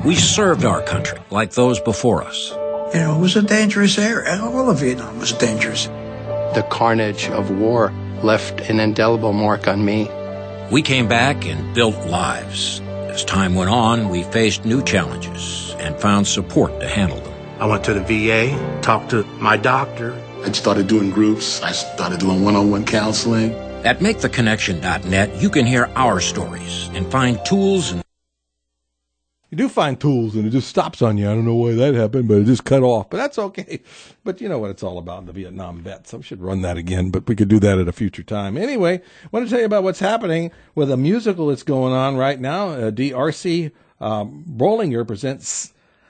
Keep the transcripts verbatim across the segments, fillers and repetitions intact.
We served our country like those before us. You know, it was a dangerous area. All of Vietnam was dangerous. The carnage of war left an indelible mark on me. We came back and built lives. As time went on, we faced new challenges and found support to handle them. I went to the V A, talked to my doctor. I started doing groups. I started doing one-on-one counseling. At make the connection dot net, you can hear our stories and find tools and You do find tools, and it just stops on you. I don't know why that happened, but it just cut off. But that's okay. But you know what it's all about in the Vietnam vets. I should run that again, but we could do that at a future time. Anyway, I want to tell you about what's happening with a musical that's going on right now. Uh, D R C um, Bollinger presents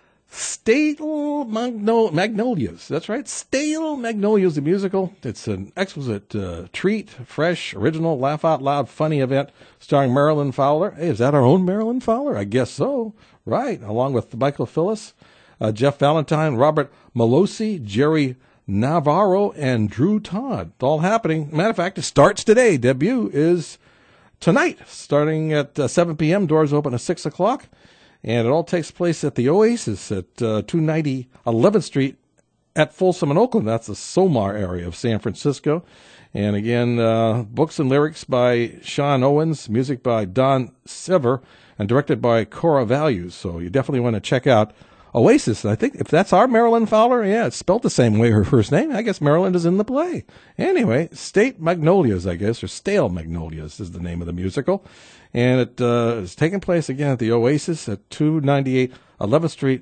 Stale Magno- Magnolias. That's right, Stale Magnolias, the musical. It's an exquisite uh, treat, fresh, original, laugh out loud, funny event starring Marilyn Fowler. Hey, is that our own Marilyn Fowler? I guess so. Right, along with Michael Phillips, uh, Jeff Valentine, Robert Malosi, Jerry Navarro, and Drew Todd. It's all happening. Matter of fact, it starts today. Debut is tonight, starting at uh, seven p.m. Doors open at six o'clock. And it all takes place at the Oasis at uh, two ninety eleventh Street at Folsom in Oakland. That's the Somar area of San Francisco. And again, uh, books and lyrics by Sean Owens, music by Don Sever, and directed by Cora Values. So you definitely want to check out Oasis. And I think if that's our Marilyn Fowler, yeah, it's spelled the same way her first name. I guess Marilyn is in the play. Anyway, State Magnolias, I guess, or Stale Magnolias is the name of the musical. And it uh, is taking place again at the Oasis at two ninety-eight eleventh Street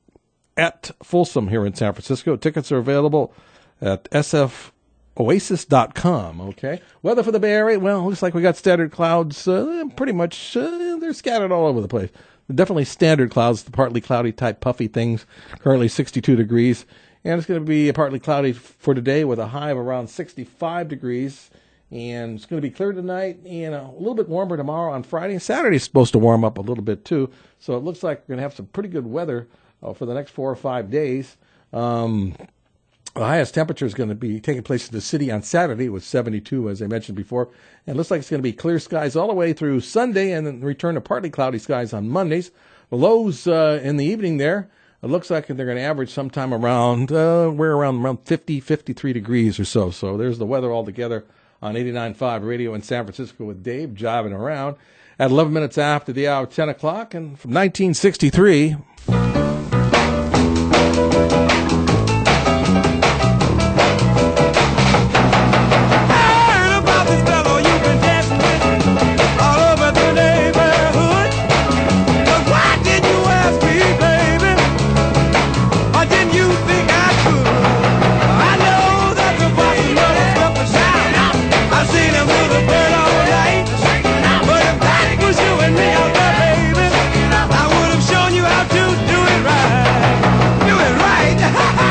at Folsom here in San Francisco. Tickets are available at s f oasis dot com. Okay. Weather for the Bay Area, well, looks like we got standard clouds. Uh, pretty much, uh, they're scattered all over the place. Definitely standard clouds, the partly cloudy type puffy things. Currently sixty-two degrees. And it's going to be partly cloudy for today with a high of around sixty-five degrees. And it's going to be clear tonight and a little bit warmer tomorrow on Friday. Saturday's supposed to warm up a little bit too. So it looks like we're going to have some pretty good weather uh, for the next four or five days. Um, the highest temperature is going to be taking place in the city on Saturday with seventy-two, as I mentioned before. And it looks like it's going to be clear skies all the way through Sunday and then return to partly cloudy skies on Mondays. The lows uh, in the evening there, it looks like they're going to average sometime around, uh, we're around, around fifty, fifty-three degrees or so. So there's the weather altogether on eighty-nine point five Radio in San Francisco with Dave jiving around at eleven minutes after the hour, ten o'clock. And from nineteen sixty-three... I would have shown you how to do it right. Do it right.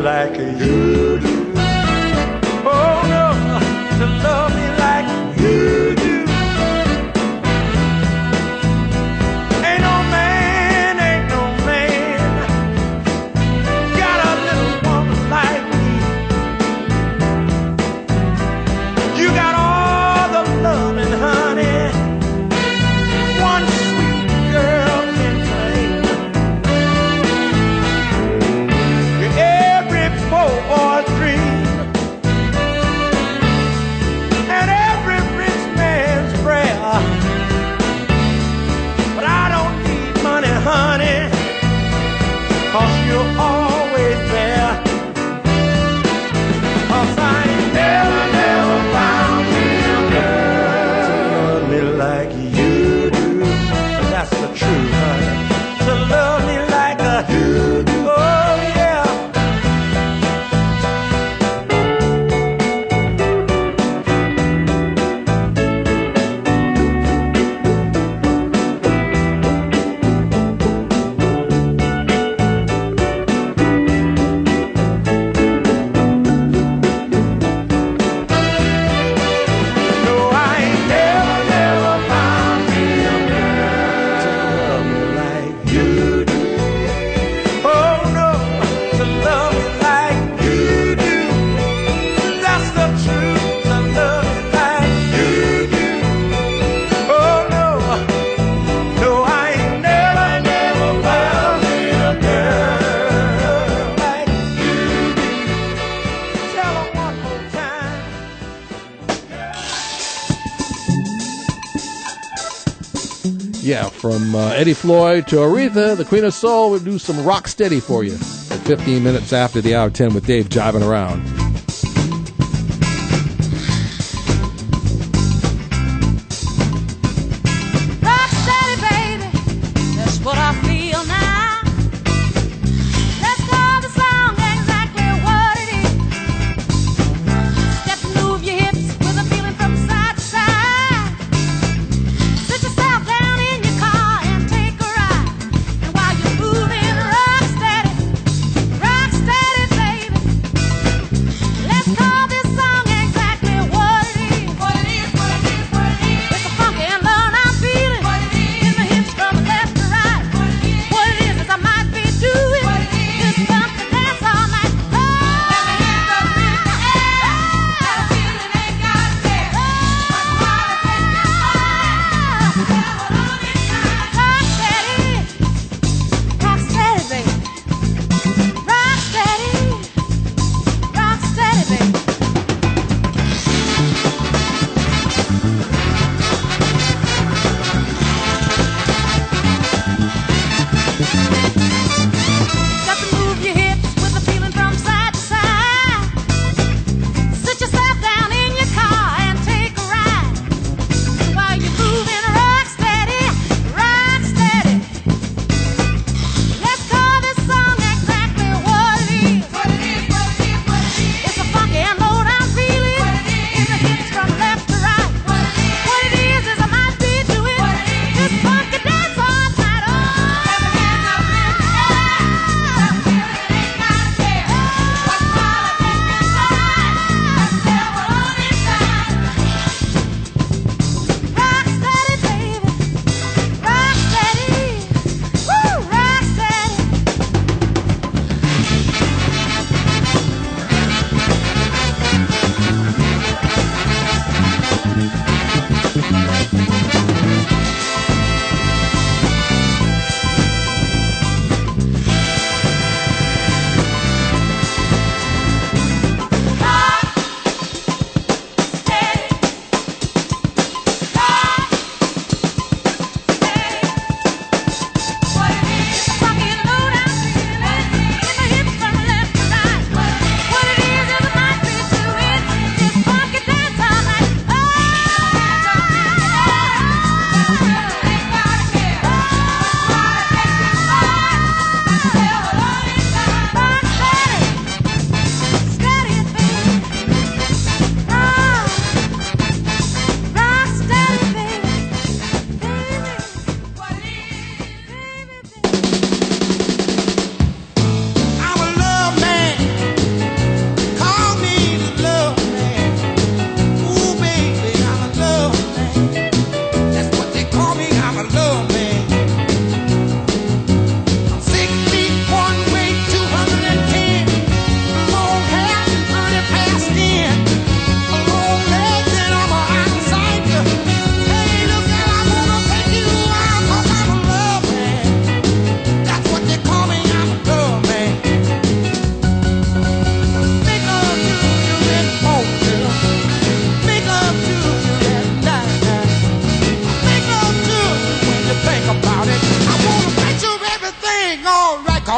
like you do. Oh no, to love me like you do. Ain't no man, ain't no man got a little woman like me. You got all the loving, honey, one sweet girl can claim. You're every boy's dream and every rich man's prayer. But I don't need money, honey, 'cause you're always there. 'Cause I ain't never, never found me a girl to love me like you do. But that's the truth, honey, to love me like a you do. Oh yeah. No, I ain't never, never found me a girl to love me like you do. Oh no, to love me like you do. That's the truth, to love me like you do. Oh no, no, I ain't never, never found me a girl like you do. Tell 'em one more time. Yeah, from uh, Eddie Floyd to Aretha, the Queen of Soul, we'll do some rock steady for you at fifteen minutes after the hour ten with Dave jiving around. Rock steady, baby, that's what I feel now. Let's call the song exactly what it is. Step and move your hips with a feeling from side to side. Sit yourself down in your car and take a ride. And while you're moving, rock steady, rock steady, baby.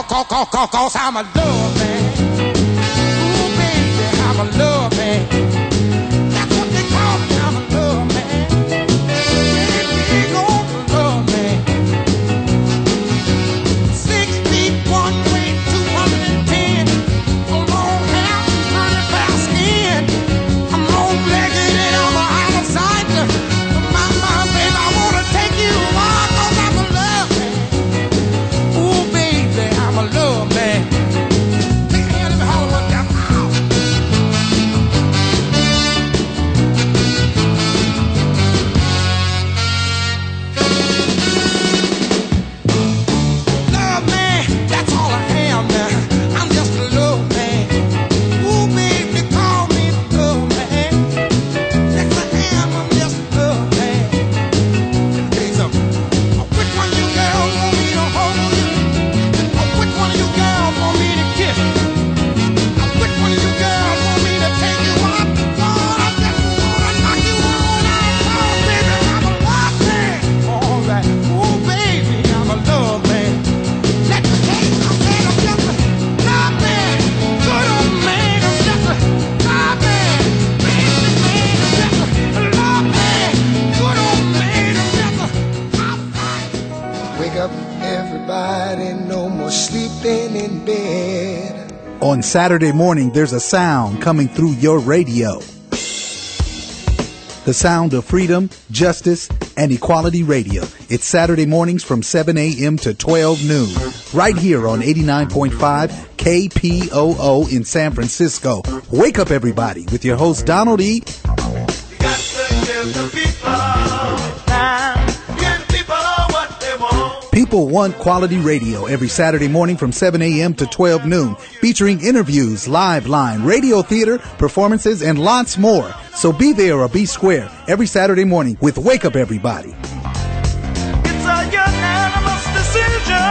cause, cause, cause, cause I'm a love man. Ooh, baby, I'm a love man. That's what they call me, I'm a love man. Big old love man. Six feet, one weight, two hundred ten. A long hair, pretty fair skin. I'm long-legged and I'm a out-of-sight. My, my baby, I wanna take you on, cause I'm a love man. Ooh, baby, I'm a love man. Take a hand, let me holler one time. Ow. Love man, that's all I am now. I'm just a love man. Ooh, baby, call me the love man. Yes, I am, I'm just a love man. Let me tell you something. Uh, Which one of you girls want me to hold you? Uh, Which one of you girls want me to kiss you? Uh, Which one of you girls want me to take you out? Lord, I just wanna knock you all out. Oh, baby, I'm a love man. All right. Ooh, baby, I'm a love man. Let me tell you something. I'm just a love man. Good old man. I'm just a love man. Baby man, I'm just a love man. Good old man. I'm just a love man. Wake up, everybody, no more sleeping in bed. On Saturday morning, there's a sound coming through your radio. The sound of freedom, justice, and equality radio. It's Saturday mornings from seven a.m. to twelve noon. Right here on eighty-nine point five K P O O in San Francisco. Wake up, everybody, with your host, Donald E. You got to give the people time. Give the people what they want. People want quality radio every Saturday morning from seven a.m. to twelve noon, featuring interviews, live line, radio theater, performances, and lots more. So be there or be square every Saturday morning with Wake Up Everybody. It's a unanimous decision.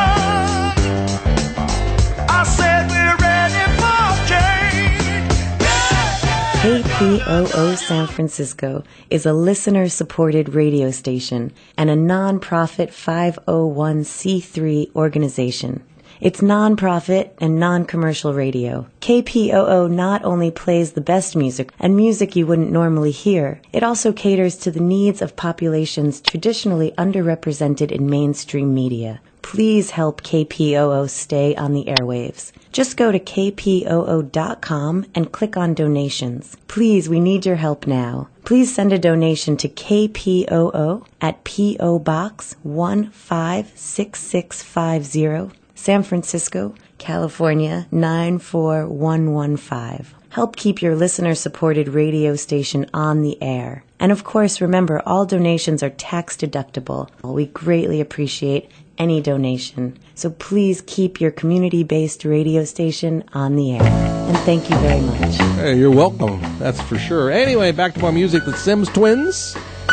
I said we're ready for change. Yeah. K P O O San Francisco is a listener-supported radio station and a non-profit five oh one c three organization. It's non-profit and non-commercial radio. K P O O not only plays the best music and music you wouldn't normally hear, it also caters to the needs of populations traditionally underrepresented in mainstream media. Please help K P O O stay on the airwaves. Just go to K P O O dot com and click on donations. Please, we need your help now. Please send a donation to K P O O at P O Box one five six six five zero, San Francisco, California nine four one one five. Help keep your listener-supported radio station on the air. And of course, remember, all donations are tax deductible. We greatly appreciate any donation. So please keep your community-based radio station on the air. And thank you very much. Hey, you're welcome. That's for sure. Anyway, back to more music with Sims Twins.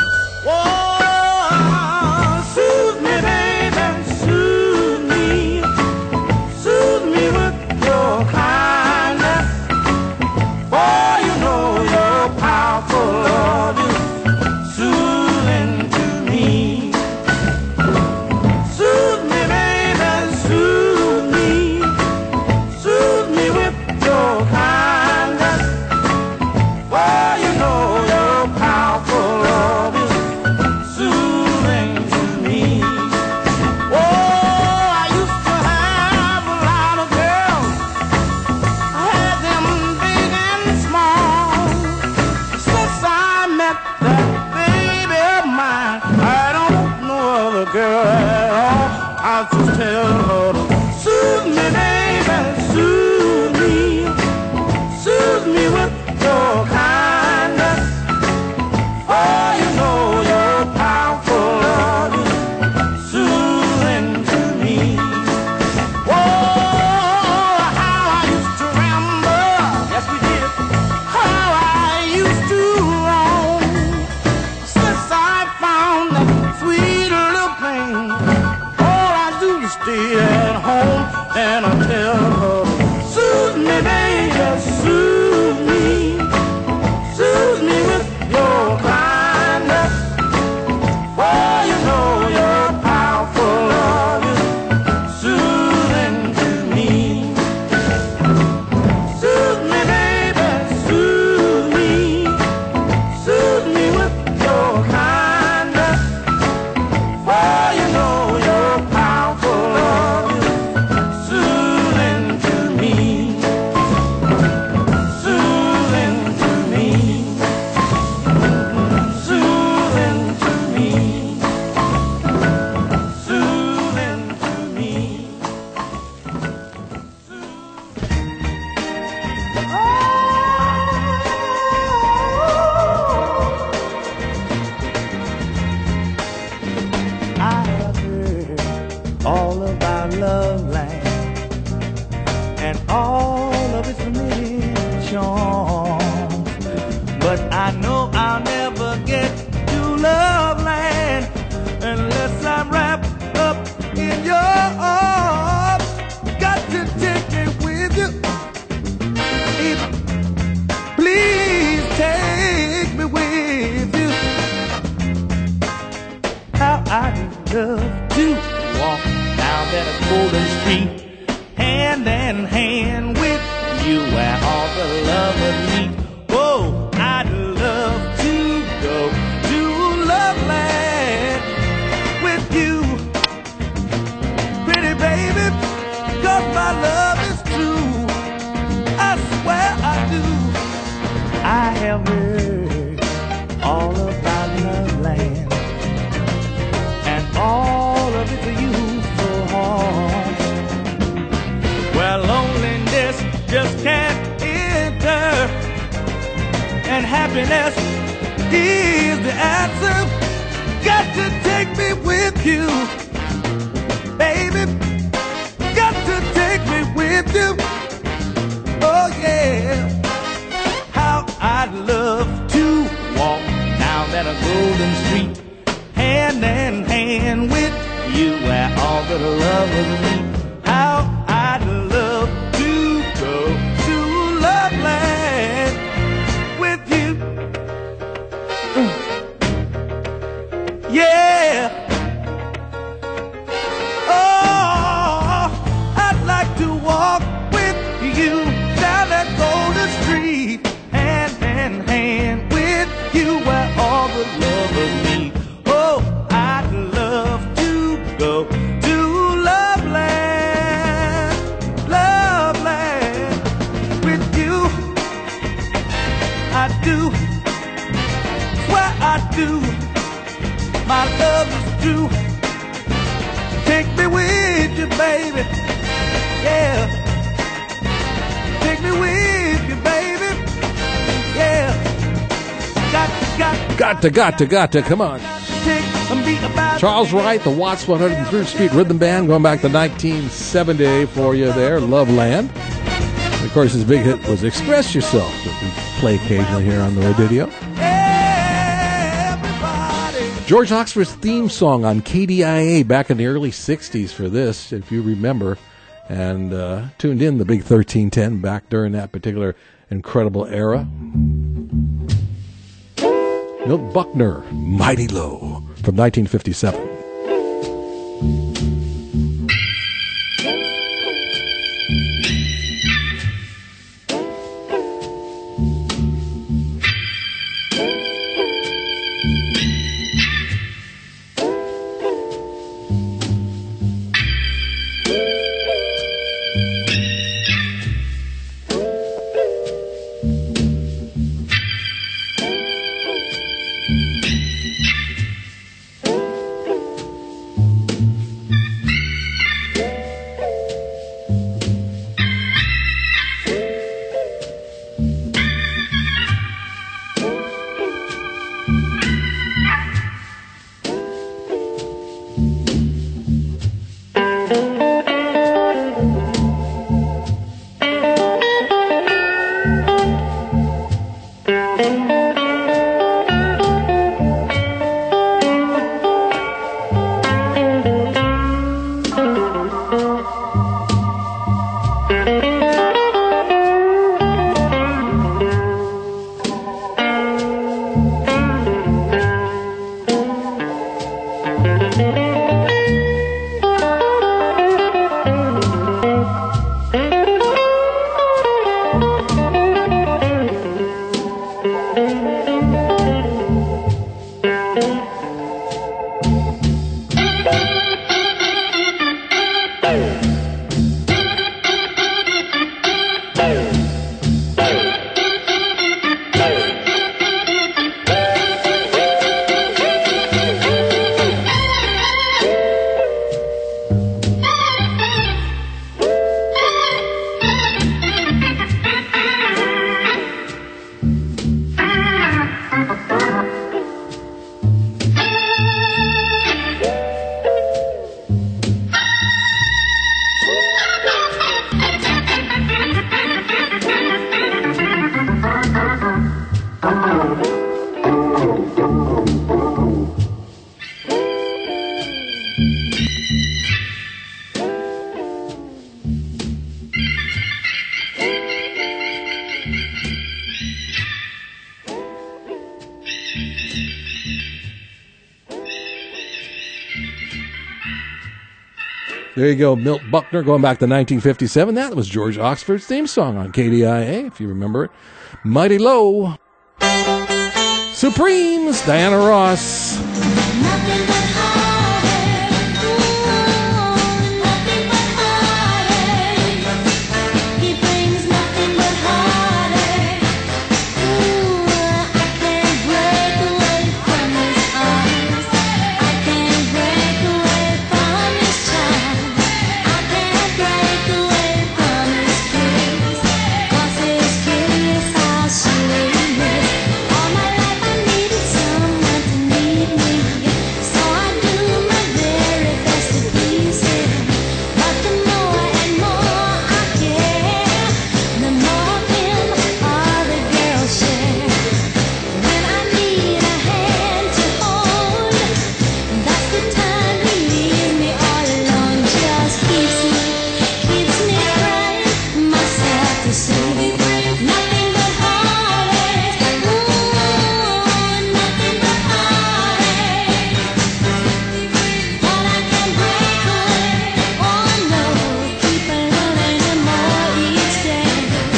Whoa, soothe me, baby, soothe me. Soothe me with your kindness. Boy, you know your powerful love is soothing to me. Soothe me, baby, soothe me. Soothe me with your kindness. Boy, you know your powerful love is love to walk down that golden street, hand in hand with you where all the lovers meet. Oh, I'd love to go to Loveland with you, pretty baby, 'cause my love is true. I swear I do. I have heard all about Loveland, and all of it's used so hard. Well, loneliness just can't enter, and happiness is the answer. Got to take me with you, baby. Got to take me with you. Oh yeah. How I'd love to walk down that golden street, hand in hand with you where all the lovers meet. How I'd love to go to Loveland with you. Mm. Yeah. Oh, I'd like to walk with you down that golden street, hand in hand with you where all the lovers meet. Oh, I'd love to go to Loveland, Loveland with you. I do, swear I do. My love is true. Take me with you, baby. Yeah. Take me with you, baby. Yeah. Got to, got to, Got to, got to, got to. Come on. take me about Charles Wright, the Watts one hundred third Street Rhythm Band, going back to nineteen seventy for you there, Loveland. And of course, his big hit was Express Yourself, that we play occasionally here on the radio. everybody. George Oxford's theme song on K D I A back in the early sixties for this, if you remember, and uh, tuned in the big thirteen ten back during that particular incredible era. Milt Buckner, Mighty Low, from nineteen fifty-seven. There you go, Milt Buckner, going back to nineteen fifty-seven. That was George Oxford's theme song on K D I A, if you remember it. Mighty Low. Supremes, Diana Ross. Nothing but heartache. Ooh, nothing but heartache. He brings nothing but heartache. Ooh, I can't break away from his arms. I can't break away from his charms. I can't break away from his kiss. 'Cause his kiss I'll surely miss. All my life I needed someone to need me, so I do my very best to please him. But the more and more I care, the more of him all the girls share. When I need a hand to hold, that's the time he leaves me all alone. Just keeps me, keeps me crying myself to sleep. Nothing but heartache. Ooh, nothing but heartache. But I can break away. Oh no, keep on loving him more each day.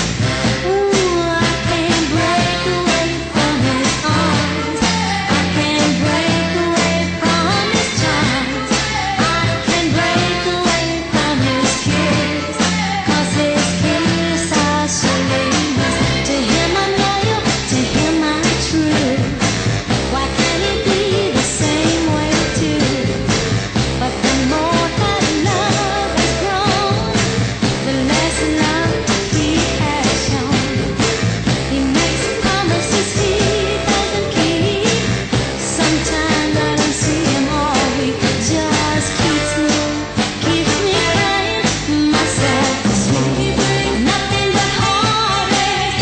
Ooh, I can't break away from his arms. I can't break away from his charms. I can break away from his kiss. 'Cause his kiss I'll surely miss. To him I'm loyal, to him I'm true. Why can't it be the same way too? But the more that love has grown, the less love he has shown. He makes promises he doesn't keep. Sometimes I don't see him all week. Just keeps me, keeps me crying myself to sleep. Nothing but heartache.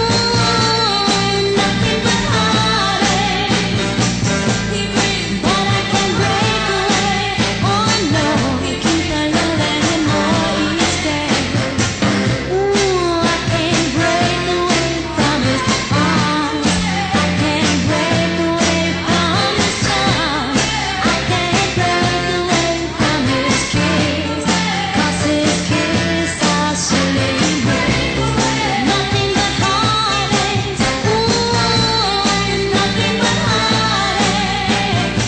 Ooh, nothing but heartache. But I can break away. Oh no, keep on loving him more each day. Ooh, I can't break away from his arms. I can't break away from his charms. I can't break away from his kiss. 'Cause his kiss I'll surely miss. Nothing but heartache. Ooh, nothing but heartache.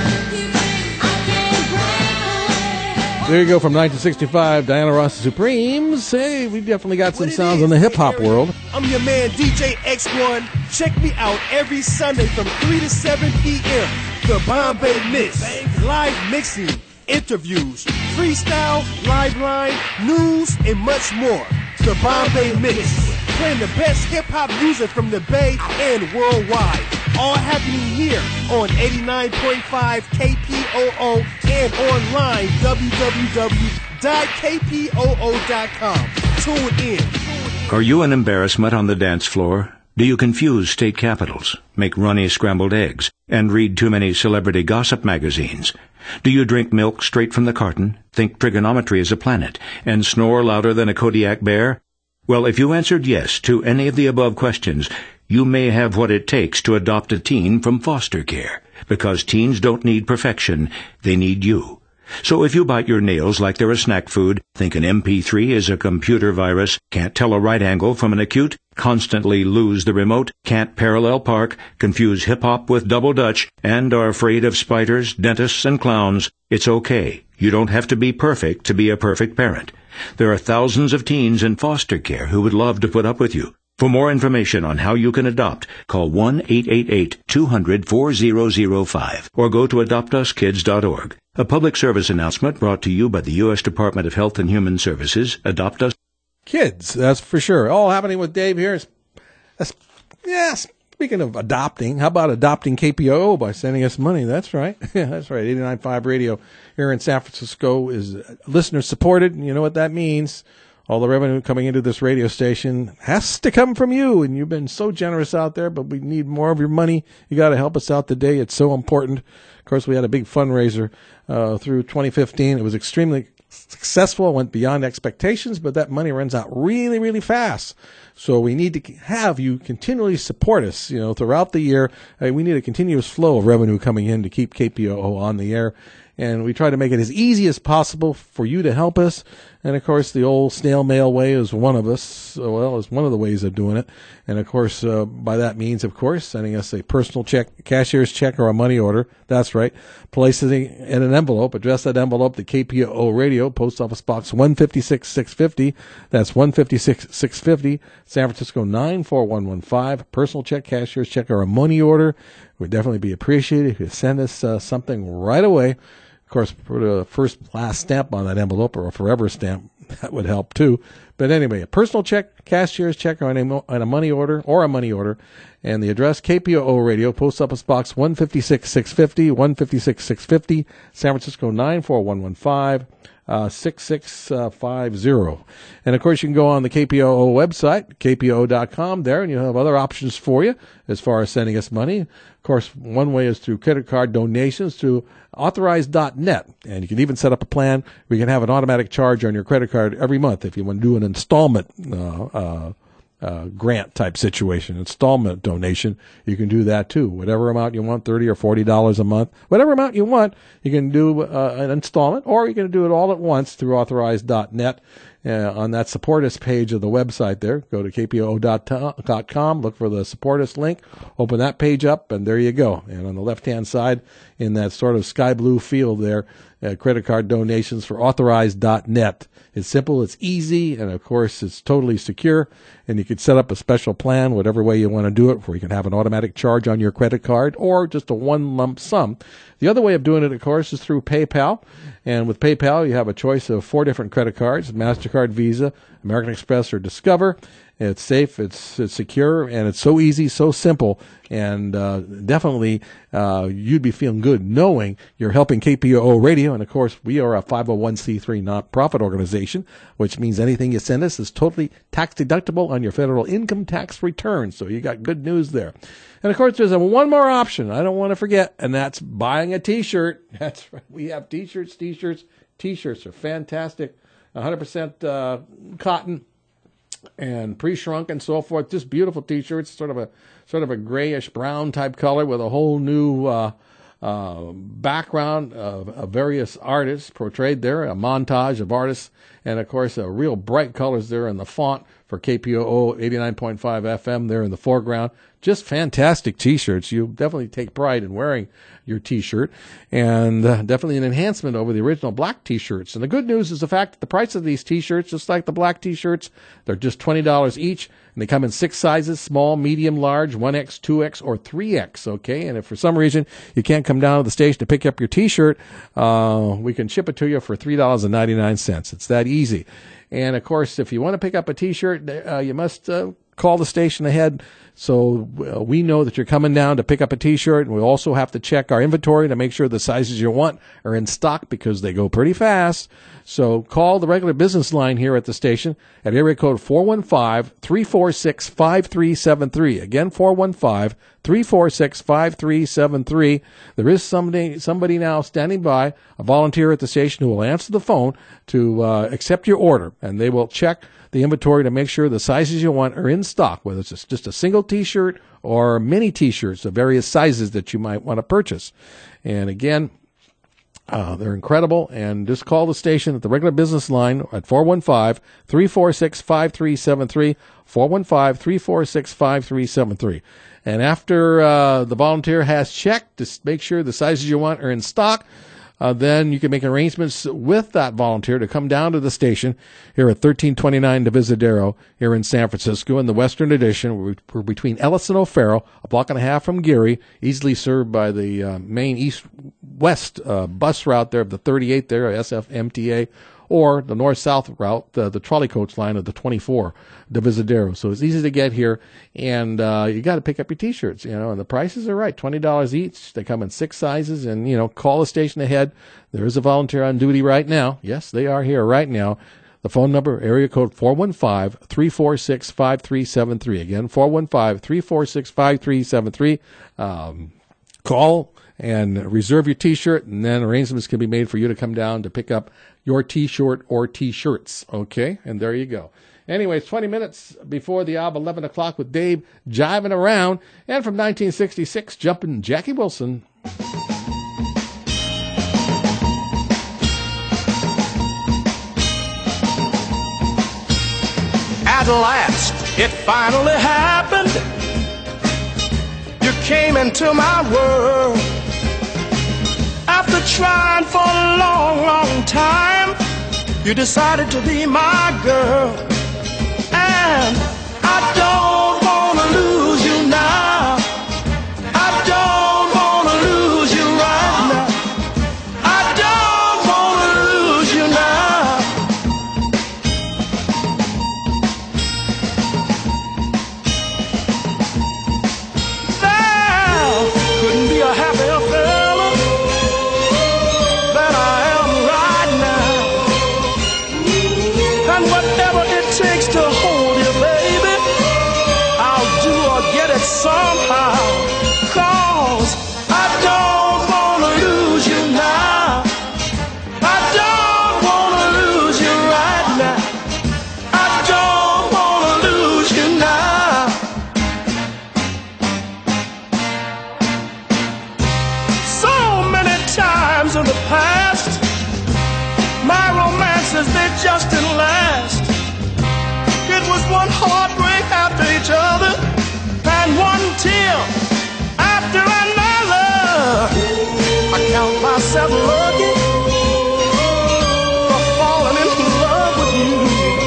I can't break away. There you go, from nineteen sixty-five, Diana Ross Supremes. Hey, we definitely got some sounds in the hip-hop world. I'm your man D J X one. Check me out every Sunday from three to seven p.m. The Bombay Mix. Live mixing, interviews, freestyle, live line, news, and much more. The Bombay Mix. Playing the best hip-hop music from the Bay and worldwide. All happening here on eighty-nine point five K P O O and online w w w dot k p o o dot com. Tune in. Are you an embarrassment on the dance floor? Do you confuse state capitals, make runny scrambled eggs, and read too many celebrity gossip magazines? Do you drink milk straight from the carton, think trigonometry is a planet, and snore louder than a Kodiak bear? Well, if you answered yes to any of the above questions, you may have what it takes to adopt a teen from foster care, because teens don't need perfection, they need you. So if you bite your nails like they're a snack food, think an M P three is a computer virus, can't tell a right angle from an acute, constantly lose the remote, can't parallel park, confuse hip-hop with double dutch, and are afraid of spiders, dentists, and clowns, it's okay. You don't have to be perfect to be a perfect parent. There are thousands of teens in foster care who would love to put up with you. For more information on how you can adopt, call one eight eight eight, two hundred, four zero zero five or go to adopt us kids dot org. A public service announcement brought to you by the U S Department of Health and Human Services. Adopt Us Kids, that's for sure. All happening with Dave here is, that's, yeah, speaking of adopting, how about adopting K P O O by sending us money? That's right. Yeah, that's right. eighty-nine point five Radio here in San Francisco is listener supported, and you know what that means. All the revenue coming into this radio station has to come from you, and you've been so generous out there, but we need more of your money. You got to help us out today. It's so important. Of course, we had a big fundraiser uh, through twenty fifteen. It was extremely successful, went beyond expectations, but that money runs out really, really fast. So we need to have you continually support us, you know, throughout the year. Uh, we need a continuous flow of revenue coming in to keep K P O O on the air. And we try to make it as easy as possible for you to help us. And, of course, the old snail mail way is one of us, well, is one of the ways of doing it. And, of course, uh, by that means, of course, sending us a personal check, cashier's check, or a money order. That's right. Placing it in an envelope. Address that envelope to K P O O Radio, Post Office Box one fifty-six six fifty. That's one fifty-six six fifty, San Francisco nine four one one five. Personal check, cashier's check, or a money order. Would definitely be appreciated if you send us uh, something right away. Of course, put a first class stamp on that envelope or a forever stamp. That would help too. But anyway, a personal check, cashier's check, or a, on a money order, or a money order. And the address, K P O O Radio, Post Office Box one fifty-six six fifty, one fifty-six six fifty, San Francisco nine four one one five. Uh, six six five zero. And of course, you can go on the K P O O website, K P O O dot com there, and you'll have other options for you as far as sending us money. Of course, one way is through credit card donations through authorized dot net. And you can even set up a plan where you can have an automatic charge on your credit card every month if you want to do an installment uh, uh Uh, grant type situation, installment donation. You can do that too. Whatever amount you want, thirty or forty dollars a month, whatever amount you want, you can do uh, an installment, or you can do it all at once through authorized dot net. Uh, on that support us page of the website there, go to K P O O dot com, look for the support us link, open that page up, and there you go. And on the left-hand side, in that sort of sky blue field there, uh, credit card donations for authorized dot net. It's simple, it's easy, and of course it's totally secure. And you can set up a special plan, whatever way you want to do it, where you can have an automatic charge on your credit card or just a one lump sum. The other way of doing it, of course, is through PayPal. And with PayPal, you have a choice of four different credit cards: MasterCard, Visa, American Express, or Discover. It's safe, it's, it's secure, and it's so easy, so simple, and uh, definitely uh, you'd be feeling good knowing you're helping K P O O Radio. And, of course, we are a five oh one c three nonprofit organization, which means anything you send us is totally tax-deductible on your federal income tax return. So you got good news there. And, of course, there's a one more option I don't want to forget, and that's buying a T-shirt. That's right. We have T-shirts, T-shirts. T-shirts are fantastic, one hundred percent uh, cotton and pre-shrunk and so forth. Just beautiful T-shirts, sort of a sort of a grayish brown type color with a whole new uh, uh, background of, of various artists portrayed there, a montage of artists, and of course, uh, real bright colors there in the font for K P O O eighty-nine point five F M there in the foreground. Just fantastic T-shirts. You definitely take pride in wearing your T-shirt, and uh, definitely an enhancement over the original black T-shirts. And the good news is the fact that the price of these T-shirts, just like the black T-shirts, they're just twenty dollars each, and they come in six sizes: small, medium, large, one X, two X, or three X, okay? And if for some reason you can't come down to the station to pick up your T-shirt, uh, we can ship it to you for three dollars and ninety-nine cents. It's that easy. And, of course, if you want to pick up a T-shirt, uh, you must uh, call the station ahead so uh, we know that you're coming down to pick up a T-shirt. And we also have to check our inventory to make sure the sizes you want are in stock because they go pretty fast. So call the regular business line here at the station at area code four one five, three four six, five three seven three. Again, four one five, three four six, five three seven three. There is somebody somebody now standing by, a volunteer at the station who will answer the phone to uh, accept your order, and they will check the inventory to make sure the sizes you want are in stock, whether it's just a single T-shirt or many T-shirts of various sizes that you might want to purchase. And again, Uh, they're incredible, and just call the station at the regular business line at four one five, three four six, five three seven three, four one five, three four six, five three seven three. And after uh, the volunteer has checked to make sure the sizes you want are in stock, uh, then you can make arrangements with that volunteer to come down to the station here at thirteen twenty-nine Divisadero here in San Francisco in the Western Addition. We're, we're between Ellis and O'Farrell, a block and a half from Geary, easily served by the uh, main east-west uh, bus route there of the thirty-eight there, S F M T A, or the north-south route, the, the trolley coach line of the twenty-four, Divisadero. So it's easy to get here, and uh, you got to pick up your T-shirts, you know, and the prices are right, twenty dollars each. They come in six sizes, and, you know, call the station ahead. There is a volunteer on duty right now. Yes, they are here right now. The phone number, area code four one five, three four six, five three seven three. Again, four one five, three four six, five three seven three. Um, call and reserve your T-shirt, and then arrangements can be made for you to come down to pick up your T-shirt or T-shirts, okay? And there you go. Anyways, twenty minutes before the hour of eleven o'clock with Dave jiving around, and from nineteen sixty-six, jumping Jackie Wilson. At last, it finally happened. You came into my world. After trying for a long, long time, you decided to be my girl. And I don't want to lose you now. I don't want to lose you right now. I don't want to lose you now. There couldn't be a happier fella than I am right now. And whatever it takes to hold you, baby, I'll do or get it somehow. Cause I don't want to lose you now. I don't want to lose you right now. I don't want to lose you now. So many times in the past, my romances, they just didn't last. It was one heartbreak after each other, and one tear after another. I count myself lucky for falling in love with you.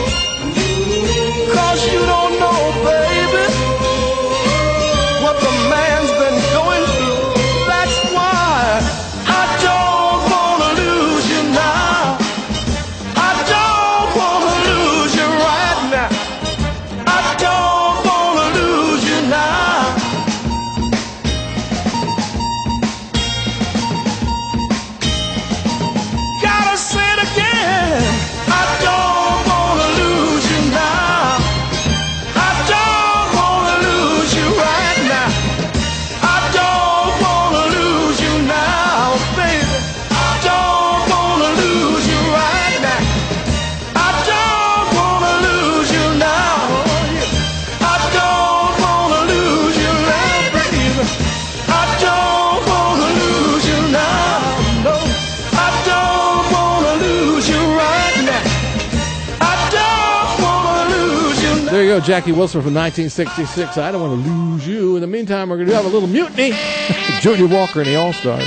Cause you don't know, baby, what the man's been going through. That's why I don't want to lose you now. I don't want to lose you right now. I don't want to lose you now. Gotta say it again. I don't want to lose you now. I don't want to lose you right now. I don't want to lose you now, baby. I don't want to lose you right now. I don't want to lose you now. I don't want to lose you now, baby. I don't want to lose you now. No, I don't want to lose you right now. I don't want to lose you now. There you go, Jackie Wilson from nineteen sixty-six. I don't want to lose you. In the meantime, we're going to have a little mutiny. Junior Walker and the All-Stars.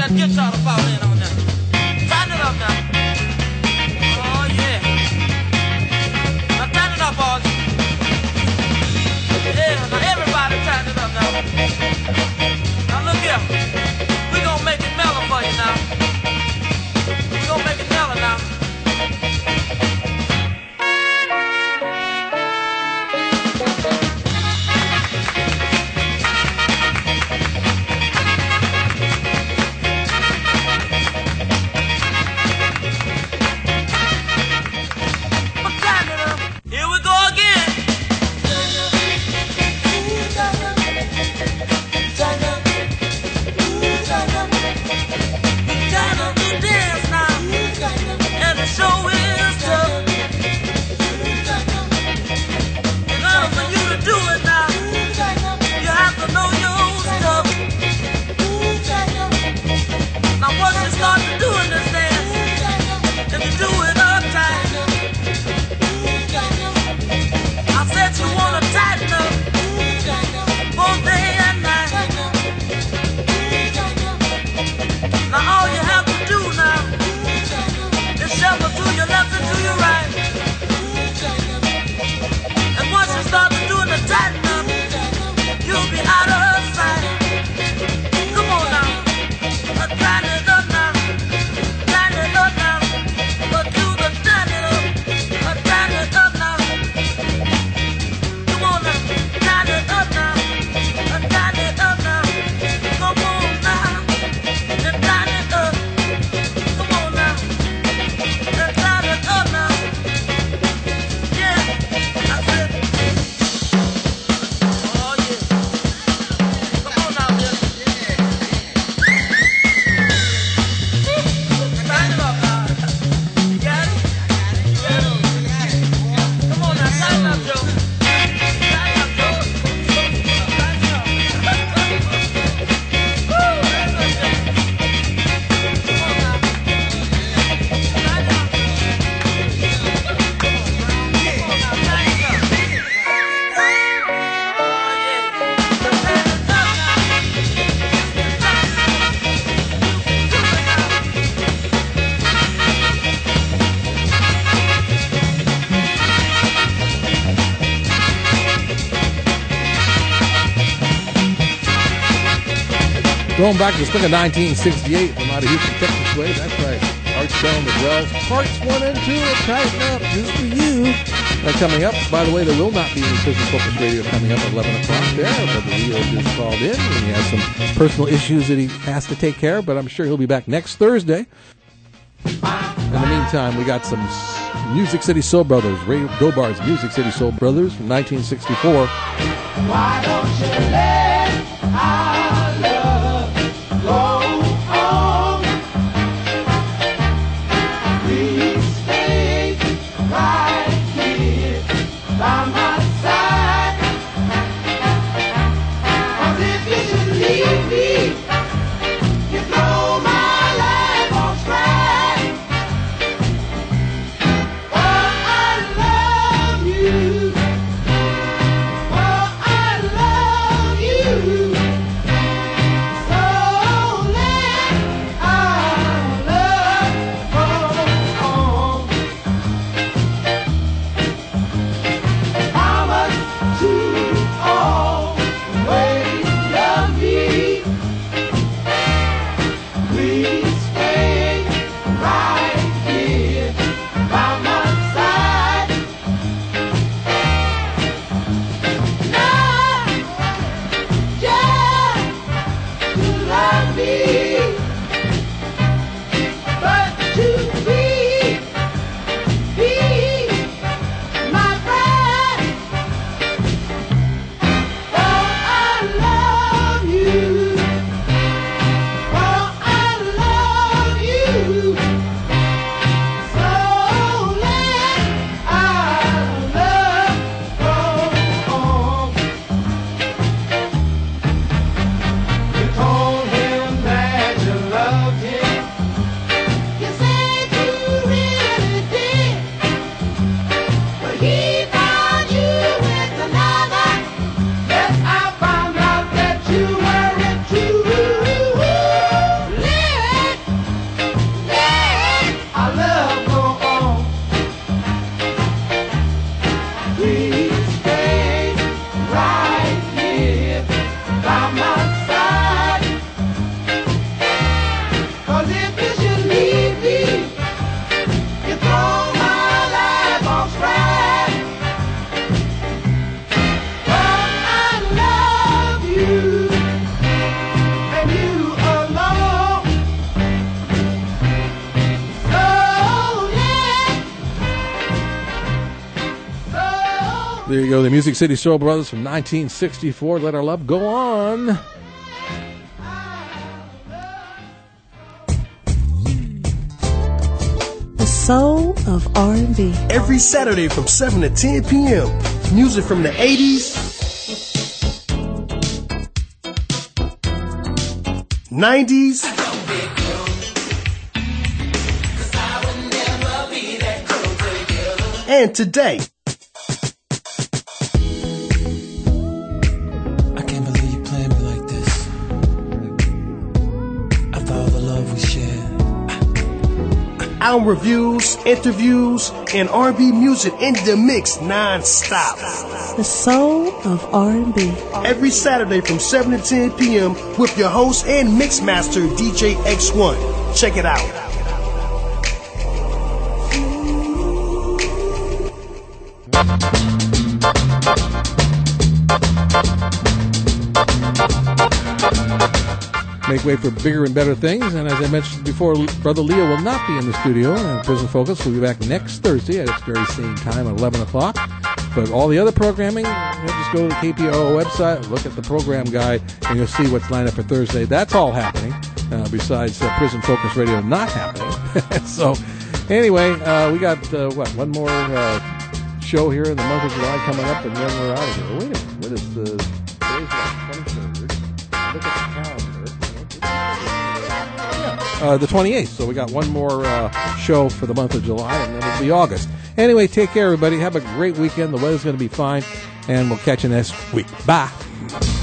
that guitar to fall in on that. Tighten it up now. Oh yeah. Now tighten it up, boys. Yeah, now everybody tighten it up now. Now look here. We gonna make it mellow for you now. We gonna make it mellow now. Here we go again. China to dance now, and the show is tough. In order for you to do it now, you have to know your stuff. Now once you start to doing this dance, if you do it uptight, I said you wanna tighten up both day and night. Now all you have to do now is shuffle to your left and to your right. And once you start to doing the tighten up, you'll be out of sight. Come on now, uh, tighten it up now, tighten it up now, uh, do the tighten it up, uh, tighten it up now. Come on now, tighten it up now, uh, tighten it up now. Come on now, and tighten it up. Come on now, and tighten it up now. Yeah, that's it. Oh yeah. Come on now, Bill. Tighten it up now. You got it? Come on now, tighten up, Joe. Tighten up, Joe. Tighten up. Woo! Tighten up, Joe. Come on now. Tighten up. Come on now, tighten up. Oh yeah. Tighten it up now. Going back to the spring of nineteen sixty-eight from out of Houston, Texas way. That's right. Art Bell and the Wells. Parts one and two are tighten up just for you. Uh, coming up, by the way, there will not be any Prison Focus Radio coming up at eleven o'clock there. But the Leo just called in and he has some personal issues that he has to take care of. But I'm sure he'll be back next Thursday. In the meantime, we got some s- Music City Soul Brothers, Ray Gobar's Music City Soul Brothers from nineteen sixty-four. Why don't you let our love go on? Please stay right here by my side. 'Cause if you should leave me, you throw my life on track. Oh, I love you. Oh, I love you. There you go, the Music City Soul Brothers from nineteen sixty-four. Let Our Love Go On. The soul of R and B. Every Saturday from seven to ten p.m. Music from the eighties, nineties, and today. I can't believe you playing me like this. After all the love we shared. Album reviews, interviews, and R and B music in the mix non-stop. The soul of R and B. Every Saturday from seven to ten p.m. with your host and mix master D J X one. Check it out. Make way for bigger and better things. And as I mentioned before, Brother Leo will not be in the studio. And Prison Focus will be back next Thursday at its very same time at eleven o'clock. But all the other programming, you just go to the K P O O website, look at the program guide, and you'll see what's lined up for Thursday. That's all happening, uh, besides uh, Prison Focus Radio not happening. So anyway, uh, we got, uh, what, one more uh, show here in the month of July coming up, and then we're out of here. Wait a minute. What is the... Today's what, twenty-third? Look at the calendar. Uh, the twenty-eighth. So we got one more uh, show for the month of July, and then it'll be August. Anyway, take care, everybody. Have a great weekend. The weather's going to be fine, and we'll catch you next week. Bye.